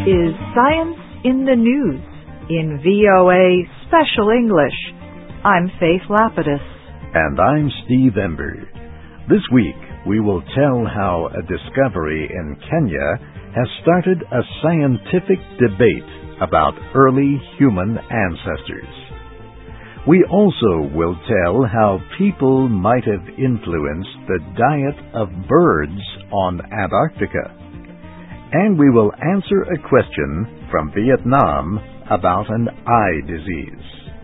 is Science in the News in VOA Special English. I'm Faith Lapidus. And I'm Steve Ember. This week, we will tell how a discovery in Kenya has started a scientific debate about early human ancestors. We also will tell how people might have influenced the diet of birds on Antarctica. And we will answer a question from Vietnam about an eye disease.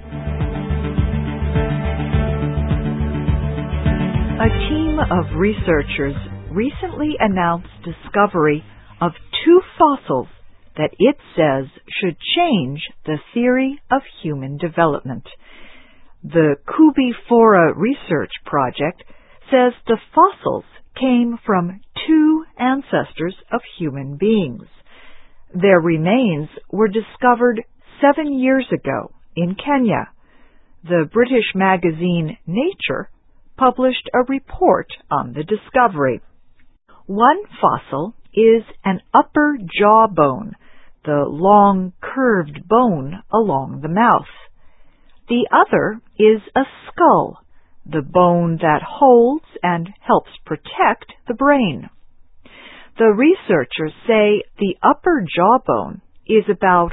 A team of researchers recently announced discovery of 2 fossils that it says should change the theory of human development. The Kubi-Fora Research Project says the fossils came from 2 ancestors of human beings. Their remains were discovered 7 years ago in Kenya. The British magazine Nature published a report on the discovery. One fossil is an upper jawbone, the long curved bone along the mouth. The other is a skull, the bone that holds and helps protect the brain. The researchers say the upper jawbone is about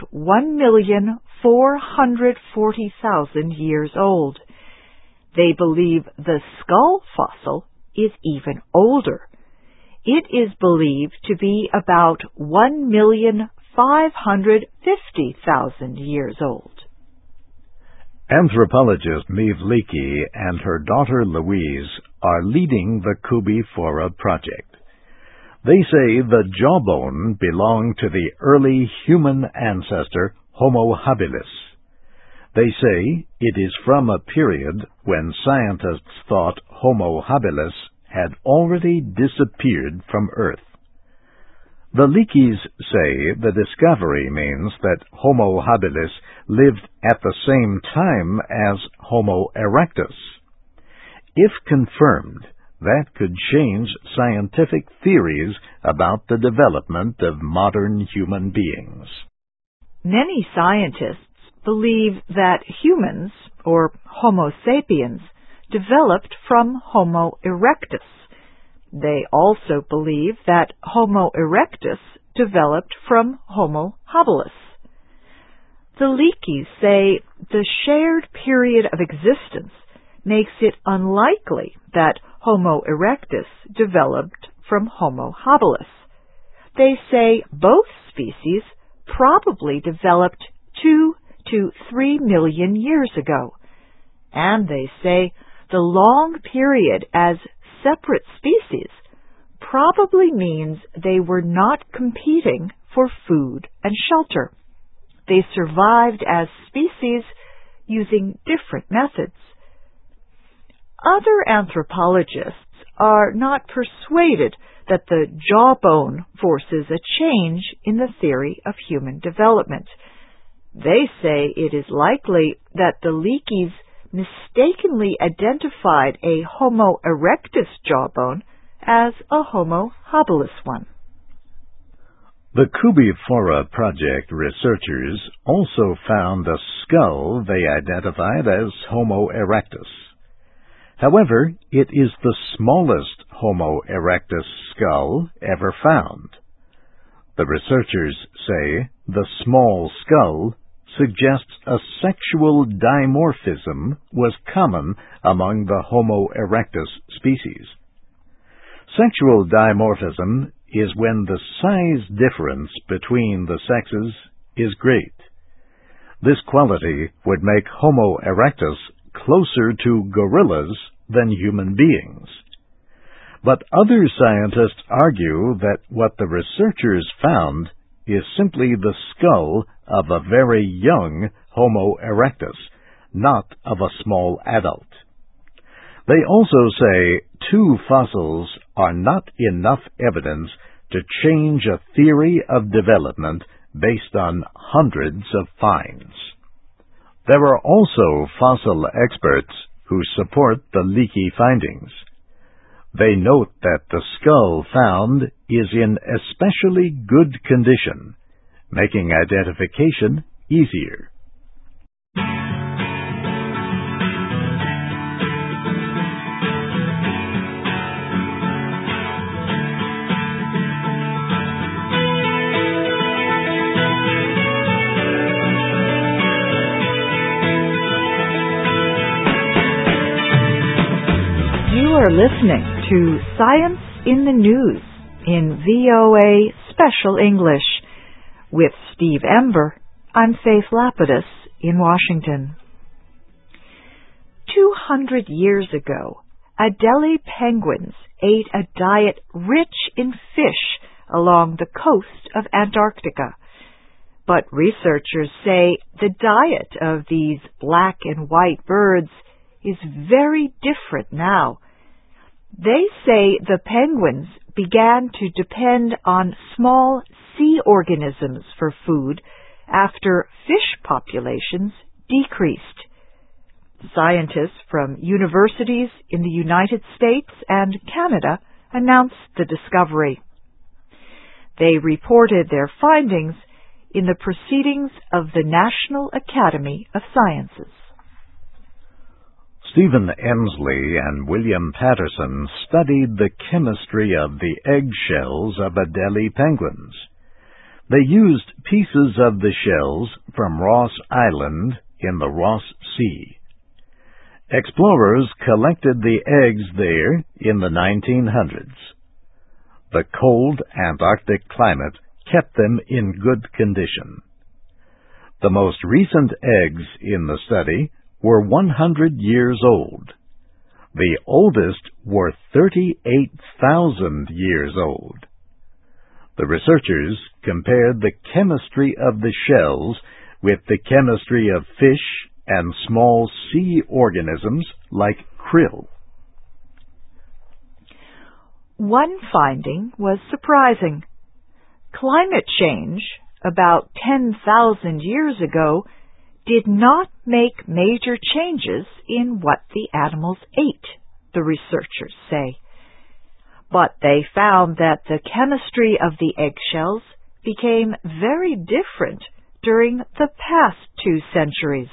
1,440,000 years old. They believe the skull fossil is even older. It is believed to be about 1,550,000 years old. Anthropologist Maeve Leakey and her daughter Louise are leading the Kubi-Fora project. They say the jawbone belonged to the early human ancestor Homo habilis. They say it is from a period when scientists thought Homo habilis had already disappeared from Earth. The Leakeys say the discovery means that Homo habilis lived at the same time as Homo erectus. If confirmed, that could change scientific theories about the development of modern human beings. Many scientists believe that humans, or Homo sapiens, developed from Homo erectus. They also believe that Homo erectus developed from Homo habilis. The Leakeys say the shared period of existence makes it unlikely that Homo erectus developed from Homo habilis. They say both species probably developed 2 to 3 million years ago, and they say the long period as separate species probably means they were not competing for food and shelter. They survived as species using different methods. Other anthropologists are not persuaded that the jawbone forces a change in the theory of human development. They say it is likely that the Leakeys mistakenly identified a Homo erectus jawbone as a Homo habilis one. The Kubi-Fora project researchers also found a skull they identified as Homo erectus. However, it is the smallest Homo erectus skull ever found. The researchers say the small skull suggests a sexual dimorphism was common among the Homo erectus species. Sexual dimorphism is when the size difference between the sexes is great. This quality would make Homo erectus closer to gorillas than human beings. But other scientists argue that what the researchers found is simply the skull of a very young Homo erectus, not of a small adult. They also say 2 fossils are not enough evidence to change a theory of development based on hundreds of finds. There are also fossil experts who support the Leakey findings. They note that the skull found is in especially good condition, making identification easier. You are listening to Science in the News in VOA Special English. With Steve Ember, I'm Faith Lapidus in Washington. 200 years ago, Adelie penguins ate a diet rich in fish along the coast of Antarctica. But researchers say the diet of these black and white birds is very different now. They say the penguins began to depend on small sea organisms for food after fish populations decreased. Scientists from universities in the United States and Canada announced the discovery. They reported their findings in the Proceedings of the National Academy of Sciences. Stephen Emsley and William Patterson studied the chemistry of the eggshells of Adelie penguins. They used pieces of the shells from Ross Island in the Ross Sea. Explorers collected the eggs there in the 1900s. The cold Antarctic climate kept them in good condition. The most recent eggs in the study were 100 years old. The oldest were 38,000 years old. The researchers compared the chemistry of the shells with the chemistry of fish and small sea organisms like krill. One finding was surprising. Climate change, about 10,000 years ago, did not make major changes in what the animals ate, the researchers say. But they found that the chemistry of the eggshells became very different during the past 2 centuries.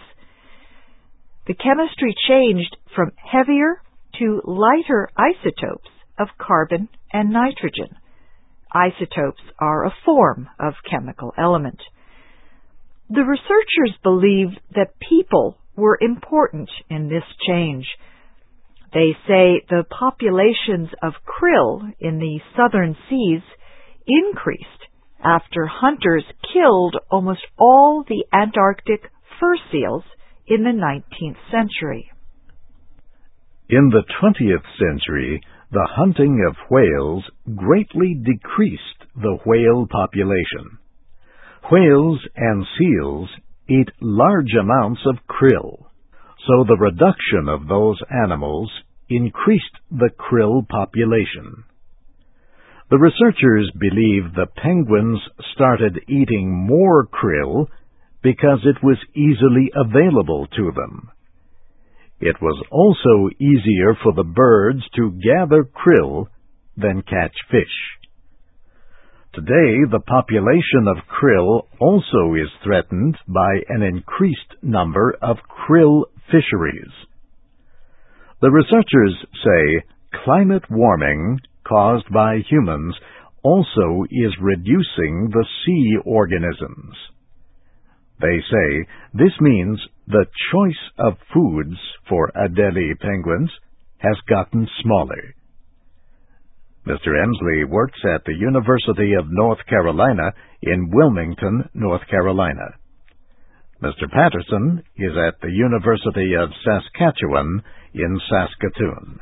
The chemistry changed from heavier to lighter isotopes of carbon and nitrogen. Isotopes are a form of chemical element. The researchers believed that people were important in this change. They say the populations of krill in the southern seas increased after hunters killed almost all the Antarctic fur seals in the 19th century. In the 20th century, the hunting of whales greatly decreased the whale population. Whales and seals eat large amounts of krill, so the reduction of those animals increased the krill population. The researchers believe the penguins started eating more krill because it was easily available to them. It was also easier for the birds to gather krill than catch fish. Today, the population of krill also is threatened by an increased number of krill fisheries. The researchers say climate warming caused by humans also is reducing the sea organisms. They say this means the choice of foods for Adelie penguins has gotten smaller. Mr. Emsley works at the University of North Carolina in Wilmington, North Carolina. Mr. Patterson is at the University of Saskatchewan in Saskatoon.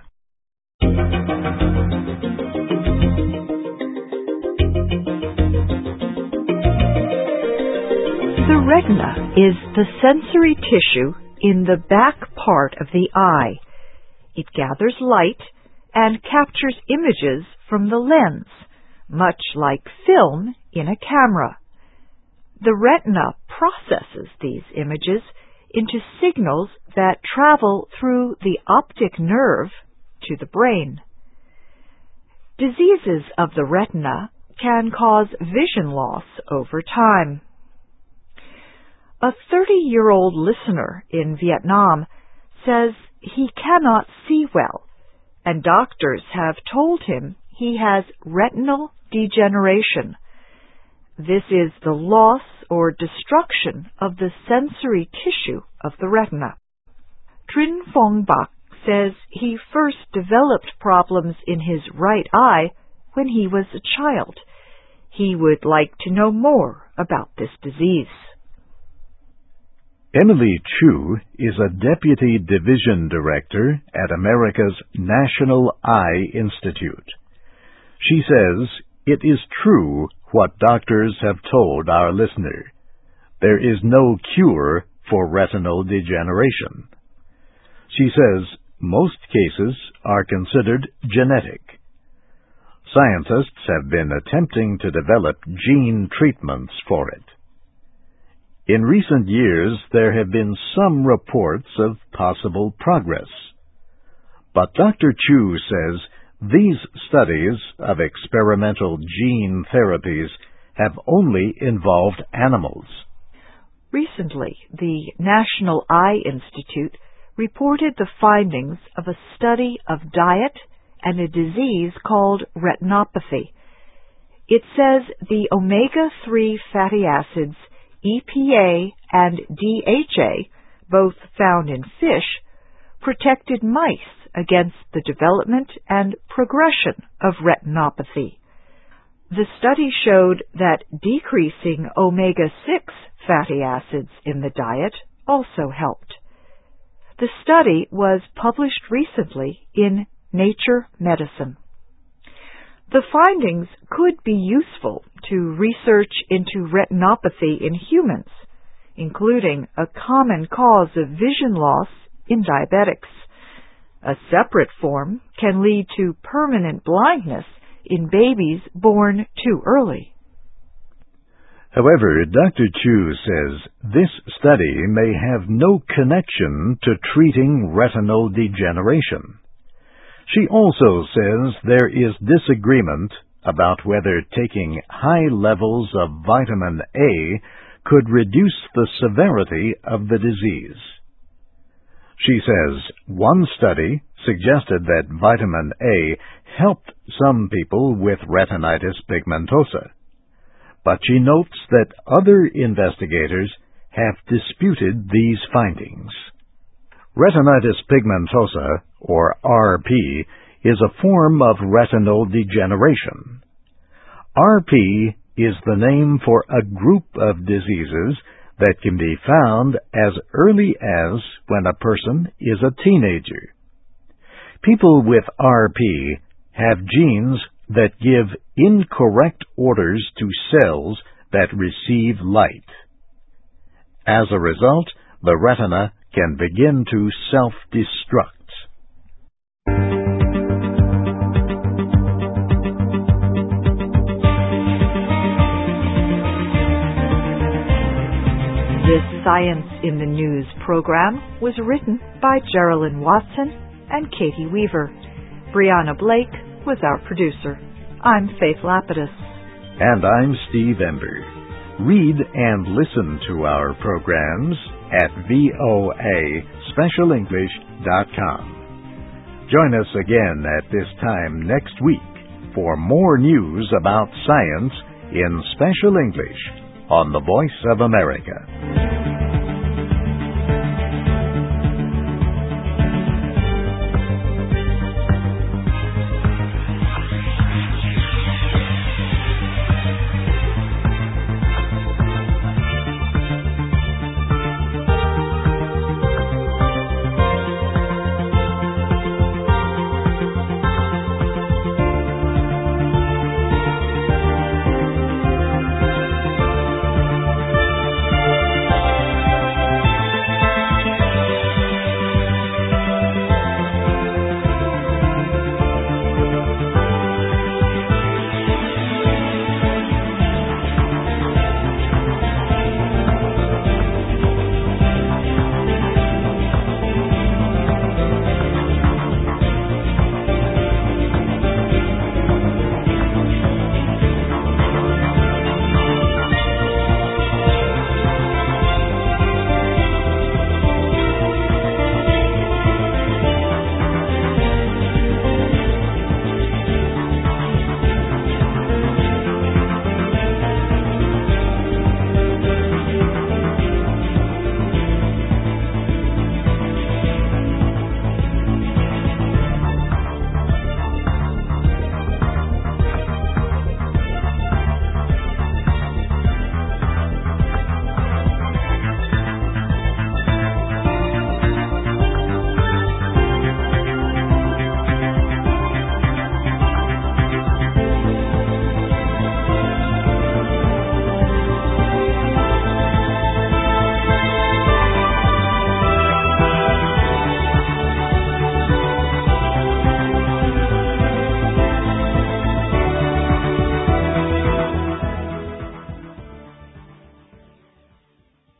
The retina is the sensory tissue in the back part of the eye. It gathers light and captures images from the lens, much like film in a camera. The retina processes these images into signals that travel through the optic nerve to the brain. Diseases of the retina can cause vision loss over time. A 30-year-old listener in Vietnam says he cannot see well, and doctors have told him he has retinal degeneration. This is the loss or destruction of the sensory tissue of the retina. Trinh Phong Bach says he first developed problems in his right eye when he was a child. He would like to know more about this disease. Emily Chu is a Deputy Division Director at America's National Eye Institute. She says it is true what doctors have told our listener. There is no cure for retinal degeneration. She says most cases are considered genetic. Scientists have been attempting to develop gene treatments for it. In recent years, there have been some reports of possible progress. But Dr. Chu says these studies of experimental gene therapies have only involved animals. Recently, the National Eye Institute reported the findings of a study of diet and a disease called retinopathy. It says the omega-3 fatty acids EPA and DHA, both found in fish, protected mice against the development and progression of retinopathy. The study showed that decreasing omega-6 fatty acids in the diet also helped. The study was published recently in Nature Medicine. The findings could be useful to research into retinopathy in humans, including a common cause of vision loss in diabetics. A separate form can lead to permanent blindness in babies born too early. However, Dr. Chu says this study may have no connection to treating retinal degeneration. She also says there is disagreement about whether taking high levels of vitamin A could reduce the severity of the disease. She says one study suggested that vitamin A helped some people with retinitis pigmentosa, but she notes that other investigators have disputed these findings. Retinitis pigmentosa, or RP, is a form of retinal degeneration. RP is the name for a group of diseases that can be found as early as when a person is a teenager. People with RP have genes that give incorrect orders to cells that receive light. As a result, the retina can begin to self-destruct. This Science in the News program was written by Geraldine Watson and Katie Weaver. Brianna Blake was our producer. I'm Faith Lapidus. And I'm Steve Ember. Read and listen to our programs at voaspecialenglish.com. Join us again at this time next week for more news about science in Special English on the Voice of America.